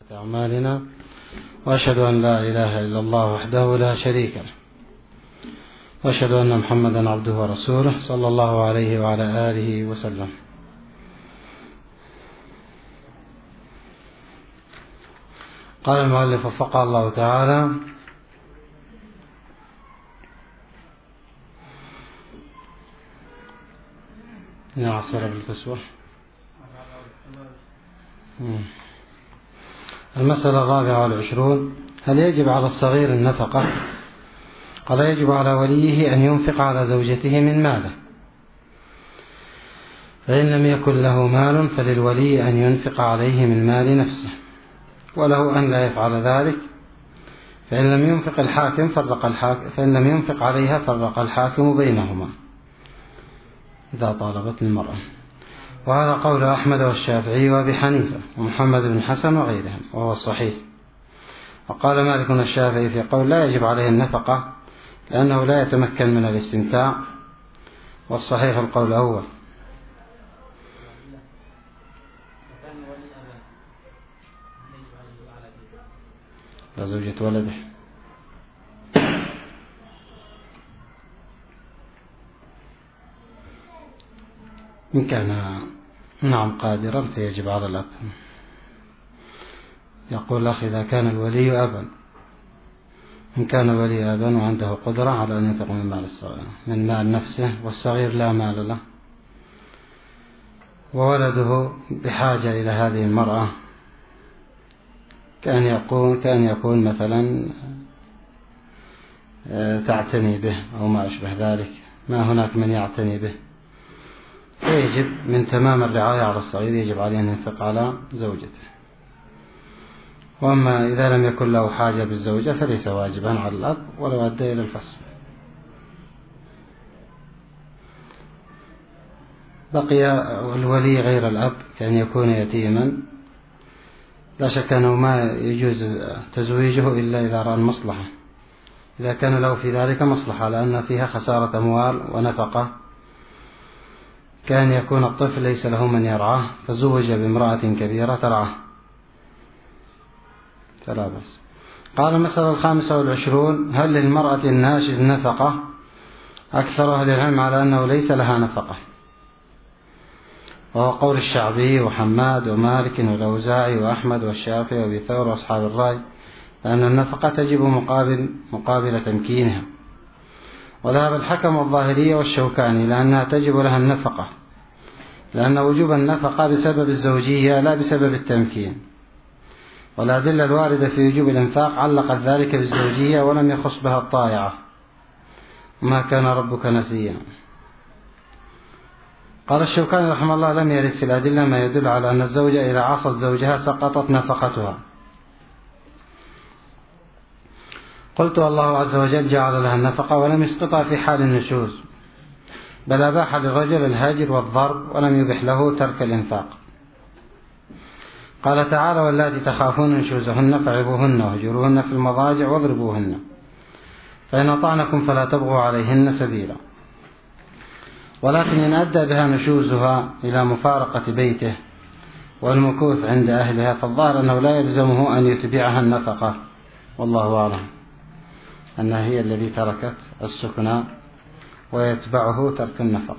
أعمالنا، وأشهد أن لا إله إلا الله وحده لا شريك له، وأشهد أن محمدا عبده ورسوله صلى الله عليه وعلى آله وسلم. قال المؤلف وفقه الله تعالى: نعصر بالكسوة. المسألة 24: هل يجب على الصغير النفقة؟ قال: يجب على وليه أن ينفق على زوجته من ماله، فإن لم يكن له مال فللولي أن ينفق عليه من مال نفسه، وله أن لا يفعل ذلك، فإن لم ينفق عليها فرق الحاكم بينهما إذا طالبت المرأة. وهذا قول أحمد والشافعي وأبي حنيفة ومحمد بن حسن وغيرهم، وهو الصحيح. وقال مالك الشافعي في قول لا يجب عليه النفقة لأنه لا يتمكن من الاستمتاع، والصحيح القول الأول. لزوجة ولده إن كان قادرا فيجب على الأب. يقول الأخ: إذا كان الولي أبا، إن كان الولي أبا وعنده قدرة على أن ينفق من مال نفسه والصغير لا مال له، وولده بحاجة إلى هذه المرأة، كأن يكون مثلا تعتني به أو ما أشبه ذلك، ما هناك من يعتني به، فيجب من تمام الرعاية على الصغير يجب عليه أن ينفق على زوجته. وأما إذا لم يكن له حاجة بالزوجة فليس واجبا على الأب ولو أدى إلى الفصل. بقي الولي غير الأب كأن يكون يتيما، لا شك أنه ما يجوز تزويجه إلا إذا رأى المصلحة، إذا كان له في ذلك مصلحة، لأن فيها خسارة أموال ونفقة، كان يكون الطفل ليس له من يرعاه فزوج بامرأة كبيرة ترعاه فلا بأس. قال المسألة 25: هل للمرأة الناشز نفقة؟ أكثر أهل العلم على أنه ليس لها نفقة، وهو قول الشعبي وحماد ومالك والأوزاعي وأحمد والشافعي وأبي ثور وأصحاب الرأي، لأن النفقة تجب مقابل تمكينها. وذهب الحكم والظاهرية والشوكاني لأنها تجب لها النفقة، لأن وجوب النفقة بسبب الزوجية لا بسبب التمكين، والأدلة الواردة في وجوب الإنفاق علقت ذلك بالزوجية ولم يخص بها الطائعة، ما كان ربك نسيا. قال الشوكاني رحمه الله: لم يرد في الأدلة ما يدل على أن الزوجة إذا عصت زوجها سقطت نفقتها. قلت: الله عز وجل جعل لها النفقة ولم يسقطها في حال النشوز، بل أباح للرجل الهجر والضرب ولم يبح له ترك الإنفاق. قال تعالى: واللاتي تخافون نشوزهن فعظوهن واهجروهن في المضاجع واضربوهن، فإن أطعنكم فلا تبغوا عليهن سبيلا. ولكن إن أدى بها نشوزها إلى مفارقة بيته والمكوث عند أهلها فالظاهر أنه لا يلزمه أن يتبعها النفقة، والله أعلم أنها هي الذي تركت السكنى ويتبعه ترك النفقة.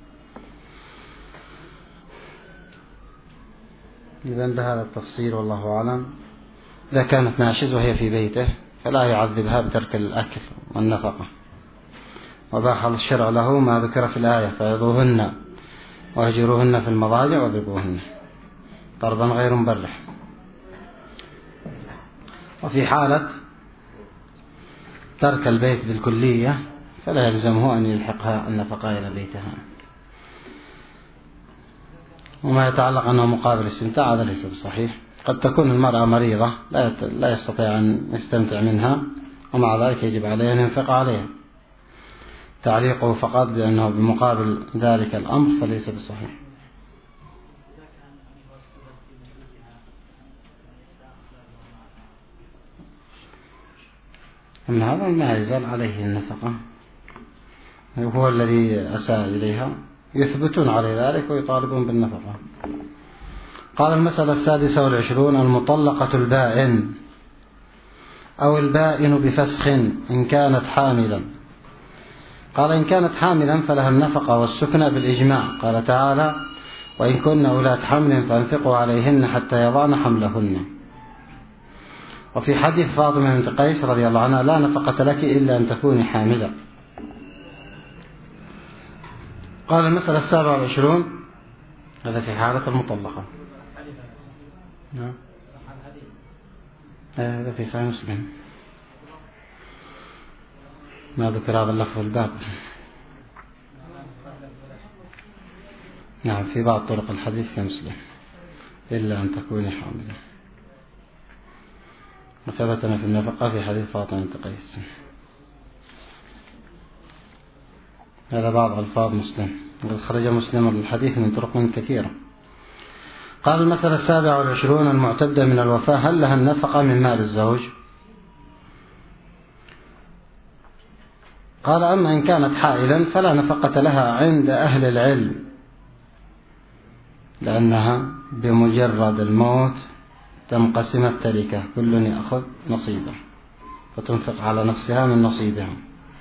إذن بهذا التفصيل والله أعلم. إذا كانت ناشز وهي في بيته فلا يعذبها بترك الأكل والنفقة، وباح الشرع له ما ذكر في الآية: فعظوهن واهجروهن في المضاجع واضربوهن ضربا غير مبرح. وفي حالة ترك البيت بالكلية فلا يلزمه أن يلحقها النفقة إلى بيتها. وما يتعلق أنه مقابل الاستمتاع هذا ليس بصحيح. قد تكون المرأة مريضة لا يستطيع أن يستمتع منها، ومع ذلك يجب عليه أن ينفق عليها. تعليقه فقط بأنه بمقابل ذلك الأمر فليس بصحيح. أن هذا ما يزال عليه النفقة، هو الذي أساء إليها، يثبتون على ذلك ويطالبون بالنفقة. قال المسألة 26 المطلقة البائن أو البائن بفسخ إن كانت حاملا. قال إن كانت حاملا فلها النفقة والسكنى بالإجماع. قال تعالى وإن كن أولات حمل فأنفقوا عليهن حتى يضعن حملهن. وفي حديث فاطمة بنت قيس رضي الله عنها لا نفقة لك إلا أن تكوني حاملة. قال المسألة 27 هذا في حالة المطلقة. هذا في صحيح مسلم ما ذكر هذا اللفظ الباب. نعم في بعض طرق الحديث في مسلم إلا أن تكوني حاملة. وثبتنا في النفقة في حديث فاطمة بنت قيس. هذا بعض ألفاظ مسلم وقد خرج مسلم الحديث من طرق كثيرة. قال المسألة 27 المعتدة من الوفاة هل لها النفقة من مال الزوج؟ قال أما إن كانت حائلا فلا نفقة لها عند أهل العلم لأنها بمجرد الموت تنقسم التركة كل يأخذ نصيبه فتنفق على نفسها من نصيبها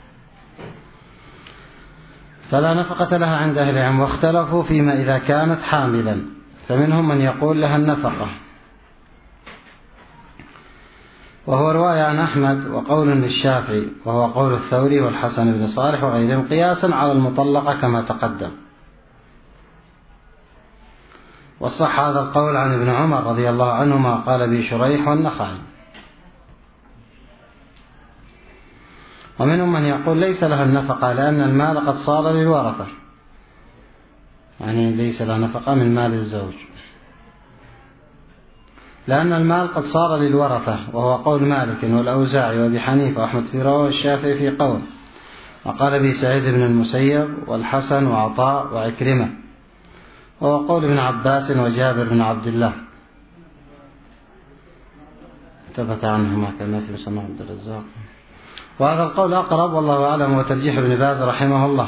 فلا نفقة لها عند أهل العلم. واختلفوا فيما إذا كانت حاملا فمنهم من يقول لها النفقة وهو رواية عن أحمد وقول للشافعي وهو قول الثوري والحسن بن صالح وغيرهم قياسا على المطلقة كما تقدم. وصح هذا القول عن ابن عمر رضي الله عنهما قال به شريح والنخعي. ومنهم من يقول ليس لها النفقة لأن المال قد صار للورثة يعني ليس لها نفقة من مال الزوج لأن المال قد صار للورثة وهو قول مالك والأوزاعي وأبي حنيفة وأحمد في رواه والشافعي في قول وقال به سعيد بن المسيب والحسن وعطاء وعكرمة وهو قول ابن عباس وجابر بن عبد الله ثبت عنهما كما في مسنى عبد الرزاق. وهذا القول أقرب والله أعلم وترجيح ابن باز رحمه الله.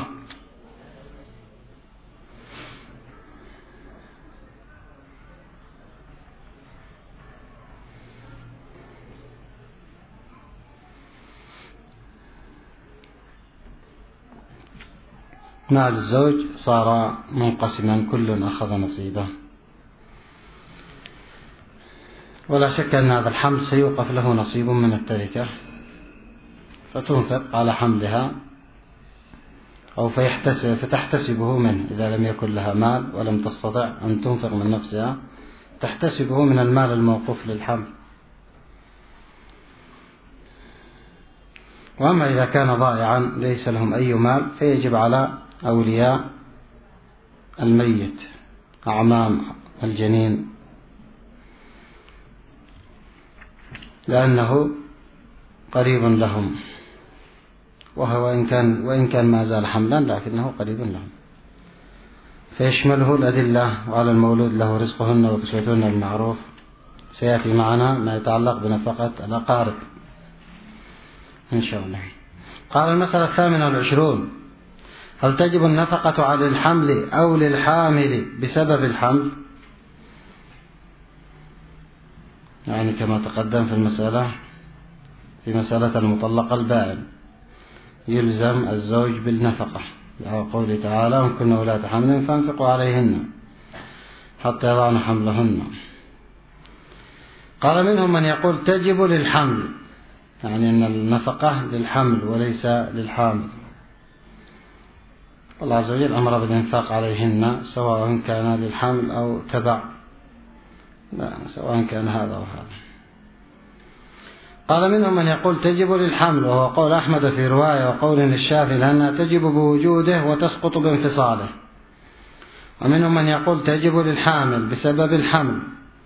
مال الزوج صار منقسما كل أخذ نصيبه ولا شك أن هذا الحمل سيوقف له نصيب من التركة فتنفق على حملها أو فتحتسبه منه إذا لم يكن لها مال ولم تستطع أن تنفق من نفسها تحتسبه من المال الموقوف للحمل. وأما إذا كان ضائعا ليس لهم أي مال فيجب على أولياء الميت أعمام الجنين لأنه قريب لهم وهو وإن كان ما زال حملا لكنه قريب لهم فيشمله الأدلة وعلى المولود له رزقهن وكسوتهن بالمعروف. سيأتي معنا ما يتعلق بنفقة الأقارب إن شاء الله. قال المسألة 28 هل تجب النفقة على الحمل أو للحامل بسبب الحمل؟ يعني كما تقدم في مسألة المطلقة البائن يلزم الزوج بالنفقة قوله تعالى وإن كن أولات حمل فانفقوا عليهن حتى يضعن حملهن. قال منهم من يقول تجب للحمل يعني أن النفقة للحمل وليس للحامل. الله عز وجل أمر بالإنفاق عليهن سواء كان للحمل أو تبع سواء كان هذا وهذا. قال منهم من يقول تجب للحمل وهو قول أحمد في رواية وقول للشافعي لأنها تجب بوجوده وتسقط بانفصاله. ومنهم من يقول تجب للحامل بسبب الحمل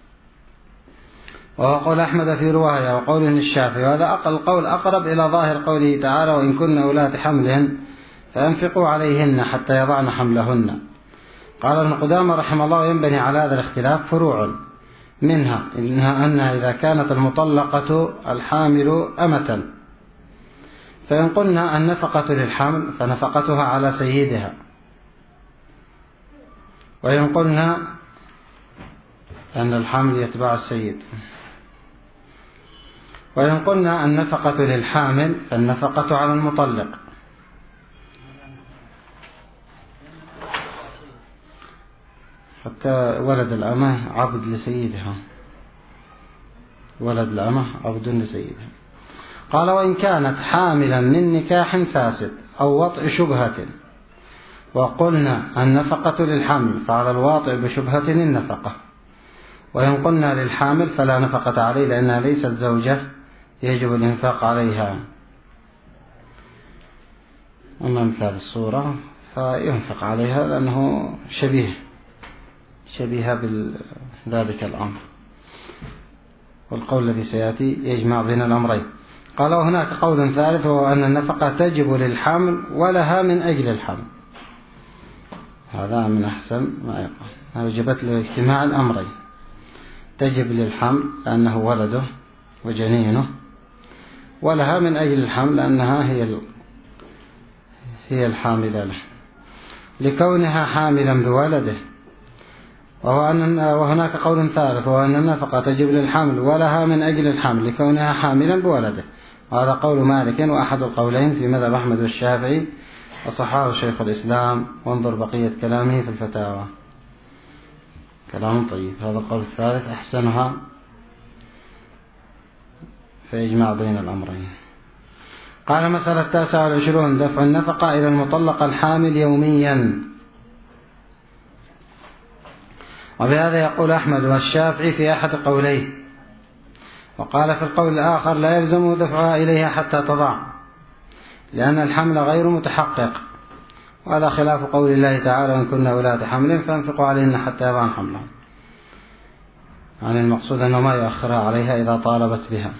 وهو قول أحمد في رواية وقول للشافعي وهذا القول أقرب إلى ظاهر قوله تعالى وإن كن أولات حمل فأنفقوا عليهن حتى يضعن حملهن. قال ابن قدامة رحمه الله ينبني على هذا الاختلاف فروع منها أنها إذا كانت المطلقة الحامل أمة فإن قلنا النفقة للحمل فنفقتها على سيدها وإن قلنا أن الحمل يتبع السيد. وإن قلنا النفقة للحامل فالنفقة على المطلق، حتى ولد الأمة عبد لسيدها، ولد الأمة عبد لسيدها. قال وإن كانت حاملا من نكاح فاسد أو وطئ شبهة، وقلنا النفقة للحمل فعلى الواطئ بشبهة النفقة. وإن قلنا للحامل فلا نفقة عليه لأنها ليست زوجة يجب الإنفاق عليها. أما مثال الصورة فينفق عليها لأنه شبيه بذلك الأمر، والقول الذي سيأتي يجمع بين الأمرين. قال وهناك قول ثالث وهو أن النفقة تجب للحمل ولها من أجل الحمل. هذا من أحسن ما يقال، وجبت لاجتماع الأمرين، تجب للحمل لأنه ولده وجنينه، ولها من أجل الحمل لأنها هي الحاملة له لكونها حاملا بولده. وهناك قول ثالث وهو أن النفقة تجب للحمل ولها من أجل الحمل لكونها حاملا بولده. وهذا قول مالك وأحد القولين في مذهب أحمد والشافعي، وصححه شيخ الإسلام، وانظر بقية كلامه في الفتاوى، كلام طيب. هذا القول الثالث أحسنها فيجمع بين الأمرين. قال مسألة 29 دفع النفقة إلى المطلقة الحامل يوميا. وبهذا يقول أحمد والشافعي في أحد قوليه، وقال في القول الآخر لا يلزم دفعها إليها حتى تضع لأن الحمل غير متحقق. وهذا خلاف قول الله تعالى وإن كنا أولاد حمل فانفقوا عليهن حتى يضعن حملهن، يعني المقصود أنه ما يؤخرها عليها إذا طالبت بها،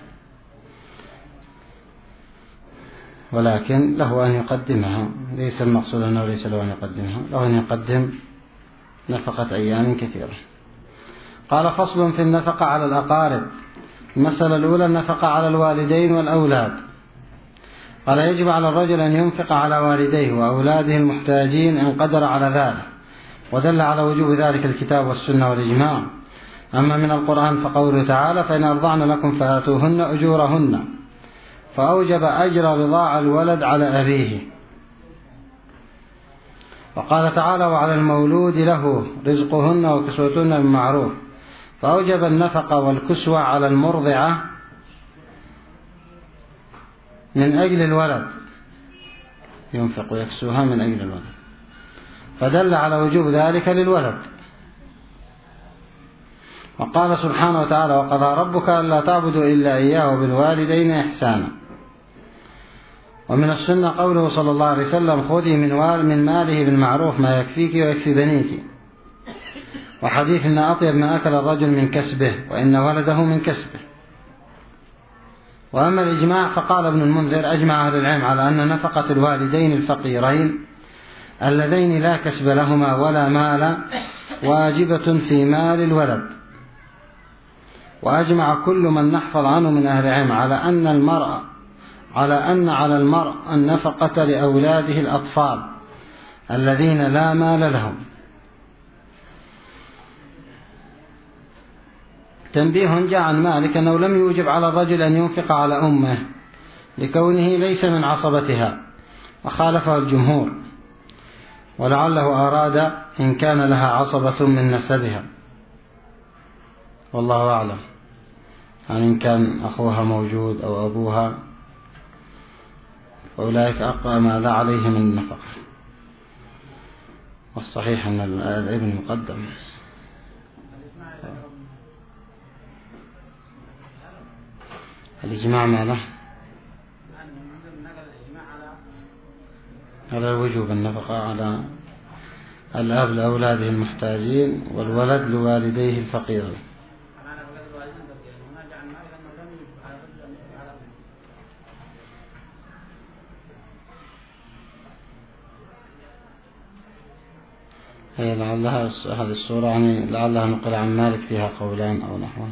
ولكن له أن يقدمها. ليس المقصود أنه ليس له أن يقدمها، له أن يقدم نفقة أيام كثيرة. قال فصل في النفقة على الأقارب. المسألة الأولى النفقة على الوالدين والأولاد. قال يجب على الرجل أن ينفق على والديه وأولاده المحتاجين إن قدر على ذلك، ودل على وجوب ذلك الكتاب والسنة والإجماع. أما من القرآن فقوله تعالى فإن أرضعن لكم فآتوهن أجورهن، فأوجب أجر رضاع الولد على أبيه. وقال تعالى وعلى المولود له رزقهن وكسوتهن بالمعروف، فأوجب النفقة والكسوة على المرضعة من أجل الولد، ينفق ويكسوها من أجل الولد، فدل على وجوب ذلك للولد. وقال سبحانه وتعالى وقضى ربك ألا تعبدوا إلا إياه وبالوالدين إحسانا. ومن السنة قوله صلى الله عليه وسلم خذي من ماله بالمعروف ما يكفيك ويكفي بنيك. وحديث إن أطيب ما أكل الرجل من كسبه وإن ولده من كسبه. وأما الإجماع فقال ابن المنذر أجمع أهل العلم على أن نفقة الوالدين الفقيرين اللذين لا كسب لهما ولا مال واجبة في مال الولد. وأجمع كل من نحفظ عنه من أهل العلم على أن على المرء النفقة لأولاده الأطفال الذين لا مال لهم. تنبيه جاء عن مالك أنه لم يوجب على الرجل أن ينفق على أمه لكونه ليس من عصبتها، وخالفه الجمهور، ولعله أراد إن كان لها عصبة من نسبها، والله أعلم، يعني إن كان أخوها موجود أو أبوها فأولئك أقوى ماذا عليه من النفقة. والصحيح أن الابن مقدم. الإجماع ماذا؟ على الوجوب النفقة على الأب لأولاده المحتاجين والولد لوالديه الفقيرين. هي لعلها هذه الصورة يعني لعلها نقل عن مالك فيها قولان أو نحوه.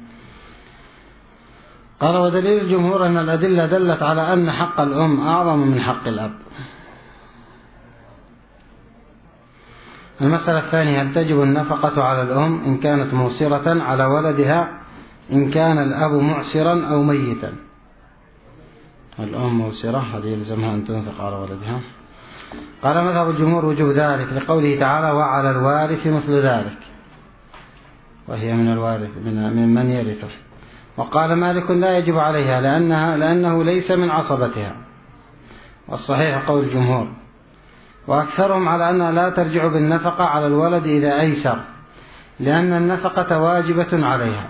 قال ودليل الجمهور أن الأدلة دلت على أن حق الأم أعظم من حق الأب. المسألة الثانية: هل تجب النفقة على الأم إن كانت موصرة على ولدها إن كان الأب معسرا أو ميتا؟ الأم موسرة هذه يلزمها أن تنفق على ولدها. قال مذهب الجمهور وجوب ذلك لقوله تعالى: وعلى الوارث مثل ذلك، وهي من الوارث من يرثه. وقال مالك: لا يجب عليها لأنه ليس من عصبتها، والصحيح قول الجمهور. وأكثرهم على أنها لا ترجع بالنفقة على الولد إذا أيسر، لأن النفقة واجبة عليها.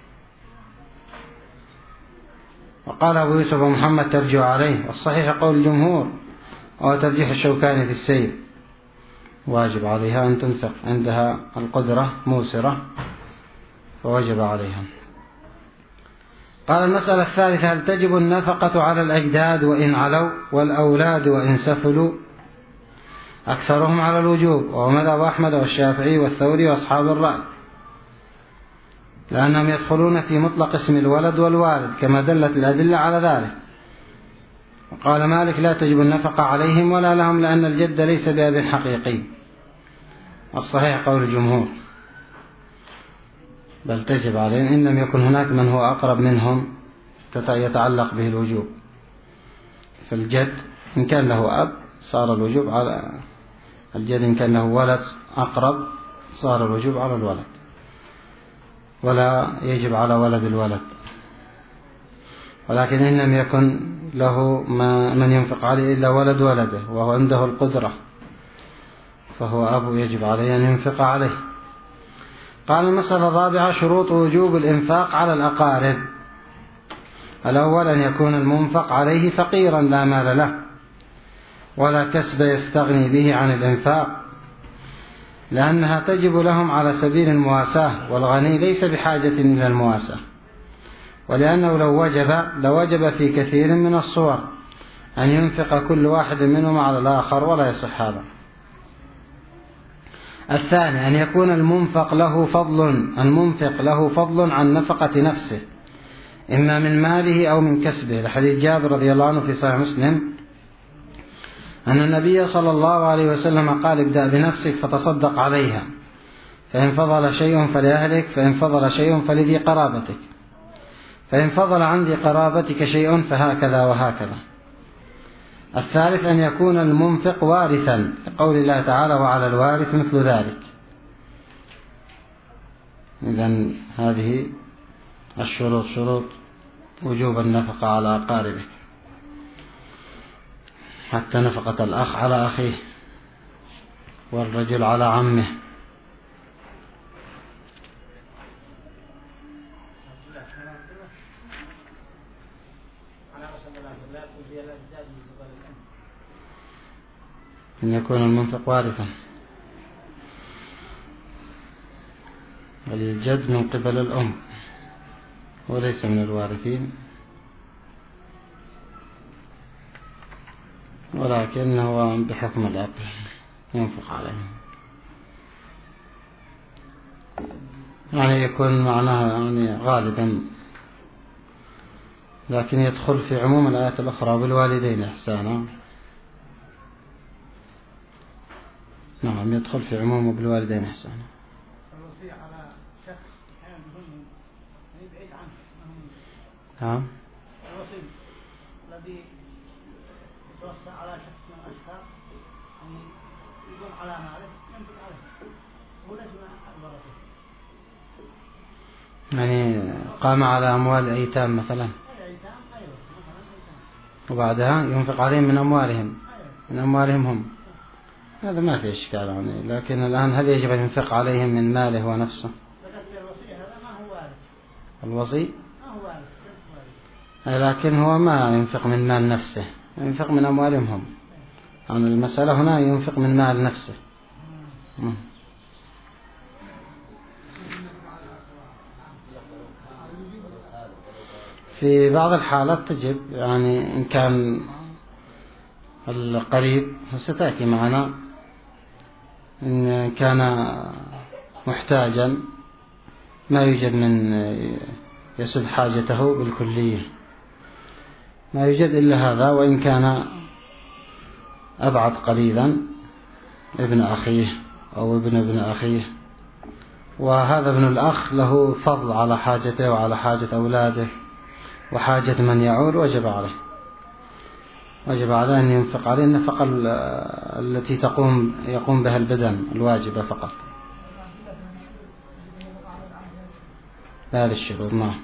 وقال أبو يوسف ومحمد: ترجع عليه. والصحيح قول الجمهور، وترجيح الشوكاني في السير، واجب عليها أن تنفق، عندها القدرة موسرة فوجب عليها. قال المسألة الثالثة: هل تجب النفقة على الأجداد وإن علوا والأولاد وإن سفلوا؟ أكثرهم على الوجوب، وهو مذهب أحمد والشافعي والثوري وأصحاب الرأي، لأنهم يدخلون في مطلق اسم الولد والوالد كما دلت الأدلة على ذلك. وقال مالك: لا تجب النفقة عليهم ولا لهم، لأن الجد ليس بأب حقيقي. الصحيح قول الجمهور، بل تجب عليهم إن لم يكن هناك من هو أقرب منهم يتعلق به الوجوب. فالجد إن كان له أب صار الوجوب على الجد، إن كان له ولد أقرب صار الوجوب على الولد، ولا يجب على ولد الولد. ولكن إن لم يكن له من ينفق عليه إلا ولد ولده وهو عنده القدرة فهو أبو، يجب عليه أن ينفق عليه. قال المسألة الرابعة: شروط وجوب الإنفاق على الأقارب. الأول: أن يكون المنفق عليه فقيرا لا مال له ولا كسب يستغني به عن الإنفاق، لأنها تجب لهم على سبيل المواساة، والغني ليس بحاجة إلى المواساة، ولأنه لوجب في كثير من الصور أن ينفق كل واحد منهم على الآخر، ولا يصح هذا. الثاني: أن يكون المنفق له فضل عن نفقة نفسه، إما من ماله أو من كسبه، لحديث جابر رضي الله عنه في صحيح مسلم أن النبي صلى الله عليه وسلم قال: ابدأ بنفسك فتصدق عليها، فإن فضل شيء فلأهلك، فإن فضل شيء فلذي قرابتك، فإن فضل عن ذي قرابتك شيء فهكذا وهكذا. الثالث: أن يكون المنفق وارثا، لقول الله تعالى: وعلى الوارث مثل ذلك. إذن هذه الشروط شروط وجوب النفقة على أقاربك، حتى نفقة الأخ على أخيه، والرجل على عمه. أن يكون المنفق وارثا، وللجد من قبل الأم وليس من الوارثين، ولكنه بحكم الأب ينفق عليه. يعني يكون معناه يعني غالبا، لكن يدخل في عموم الآيات الأخرى: بالوالدين إحسانا. نعم، يدخل في عموم بالوالدين إحسانا. الوصية على شخص يهم بعيد عنه. نعم. الوصي الذي يتوصى على شخص من الأشخاص يقوم على ماله ينفق عليه، هو ليس من الورثة. يعني قام على أموال الأيتام مثلا، وبعدها ينفق عليهم من أموالهم هم، هذا ما في إشكال يعني. لكن الآن هل يجب أن ينفق عليهم من ماله ونفسه؟ الوصي لكن هو ما ينفق من مال نفسه، ينفق من أموالهم هم. يعني المسألة هنا ينفق من مال نفسه. في بعض الحالات تجب، يعني إن كان القريب ستأتي معنا، إن كان محتاجا ما يوجد من يسد حاجته بالكلية، ما يوجد إلا هذا. وإن كان أبعد قليلا ابن أخيه أو ابن أخيه، وهذا ابن الأخ له فضل على حاجته وعلى حاجة أولاده وحاجة من يعول، وجب عليه أن ينفق عليه النفقة التي يقوم بها البدن الواجبة فقط. هذا الشروط نعم،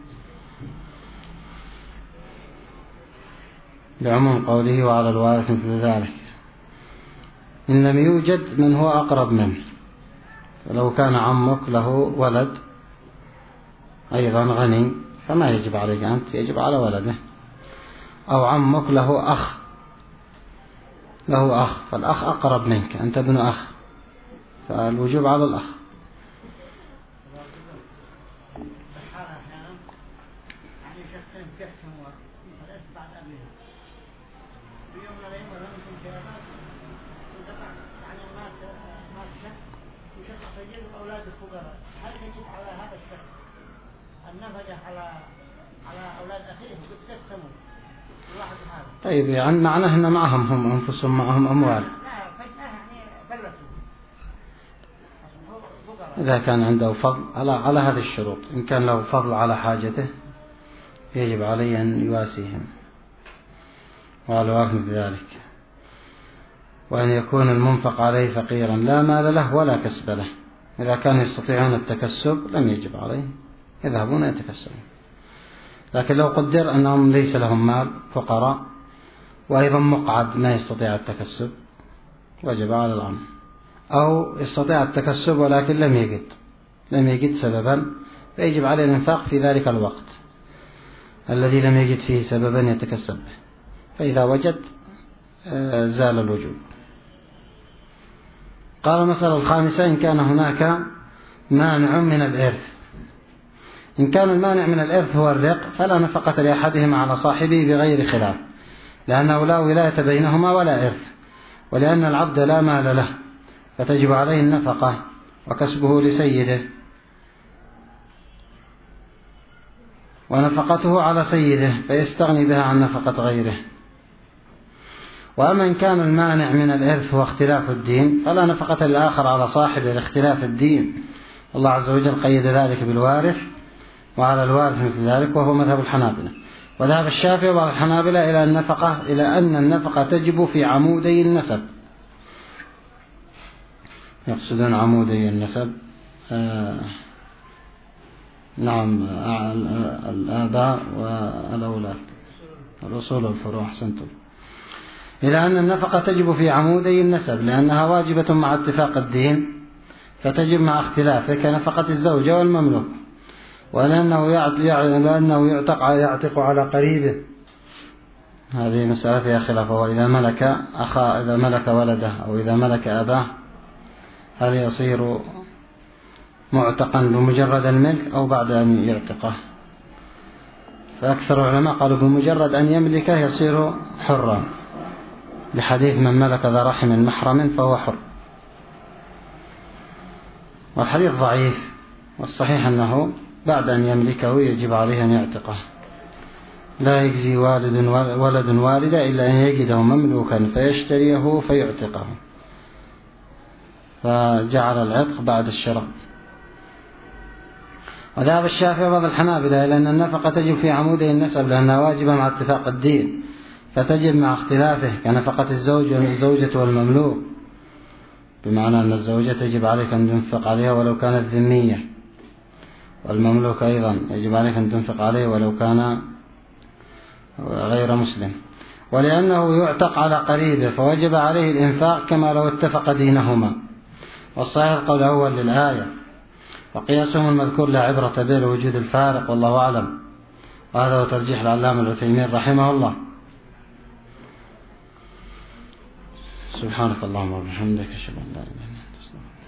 لعموم قوله وعلى الوارث مثل ذلك إن لم يوجد من هو أقرب منه. فلو كان عمك له ولد أيضا غني فما يجب عليك أنت، يجب على ولده. أو عمك له أخ فالأخ أقرب منك، أنت ابن أخ، فالوجوب على الأخ. هل تجب على هذا الشخص النفقة على أولاد أخيه وتقسموا الواحد هذا؟ طيب يعني معناه أن معهم هم أنفسهم معهم أموال. لا فجأة يعني بلسوا. إذا كان عنده فضل على هذه الشروط، إن كان له فضل على حاجته يجب عليه أن يواسيهم وعلى وارث ذلك. وأن يكون المنفق عليه فقيرا لا مال له ولا كسب له. إذا كانوا يستطيعون التكسب لم يجب عليه، يذهبون يتكسبون. لكن لو قدر أنهم ليس لهم مال، فقراء، وأيضا مقعد ما يستطيع التكسب، وجب على العم. أو يستطيع التكسب ولكن لم يجد سببا، فيجب عليه الإنفاق في ذلك الوقت الذي لم يجد فيه سببا يتكسب به، فإذا وجد زال الوجوب. قال المسألة الخامسة إن كان هناك مانع من الإرث. إن كان المانع من الإرث هو الرق فلا نفقة لأحدهما على صاحبه بغير خلاف، لأنه لا ولاية بينهما ولا إرث، ولأن العبد لا مال له فتجب عليه النفقة وكسبه لسيده، ونفقته على سيده فيستغني بها عن نفقة غيره. وأما إن كان المانع من الإرث هو اختلاف الدين فلا نفقة للآخر على صاحبه لاختلاف الدين. الله عز وجل قيد ذلك بالوارث وعلى الوارث مثل ذلك، وهو مذهب الحنابلة. وذهب الشافعي وبعض الحنابلة إلى أن النفقة تجب في عمودي النسب. يقصدون عمودي النسب نعم الآباء والأولاد، الأصول والفروع. أحسنتم. إلى أن النفقة تجب في عمودي النسب لأنها واجبة مع اتفاق الدين فتجب مع اختلافه كنفقة الزوجة والمملوك، ولأنه يعتق على قريبه. هذه مسألة فيها خلاف، وإذا ملك ولده أو إذا ملك أباه هل يصير معتقا بمجرد الملك أو بعد أن يعتقه؟ فأكثر العلماء قالوا بمجرد أن يملكه يصير حرا، لحديث من ملك ذا رحم محرم فهو حر. والحديث ضعيف، والصحيح أنه بعد أن يملكه يجب عليه أن يعتقه. لا يجزي ولد والده إلا أن يجده مملوكا فيشتريه فيعتقه، فجعل العتق بعد الشراء. وذهب الشافعي وبعض الحنابلة إلى أن النفقة تجب في عموده النسب لأنها واجبة مع اتفاق الدين فتجب مع اختلافه كنفقة الزوجة والمملوك، بمعنى أن الزوجة تجب عليك أن تنفق عليها ولو كانت ذمية، والمملوك أيضا يجب عليك أن تنفق عليه ولو كان غير مسلم. ولأنه يعتق على قريبه فوجب عليه الإنفاق كما لو اتفق دينهما. والصحيح القول الأول للآية، وقياسهم المذكور لا عبرة به لوجود الفارق، والله أعلم. وهذا هو ترجيح العلامة العثيمين رحمه الله. سبحانك اللهم وبحمدك أشهد أن لا إله إلا أنت.